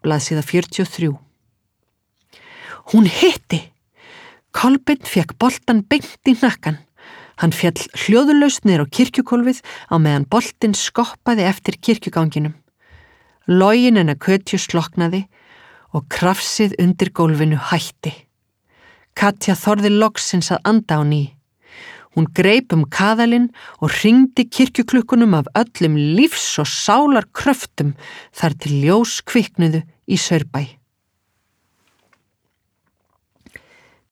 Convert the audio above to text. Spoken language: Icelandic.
blaðsíða 43. Hún hitti! Kolbeinn fékk boltan beint í hnakkann. Hann féll hljóðulaust niður á kirkjugólfið á meðan boltinn skoppaði eftir kirkjuganginum. Loginn hennar Kötju sloknaði og krafsið undir gólfinu hætti. Katja þorði loksins að anda á ný. Hún greip kaðalinn og hringdi kirkjuklukkunum af öllum lífs- og sálar kröftum þar til ljós kviknuðu í Saurbæ.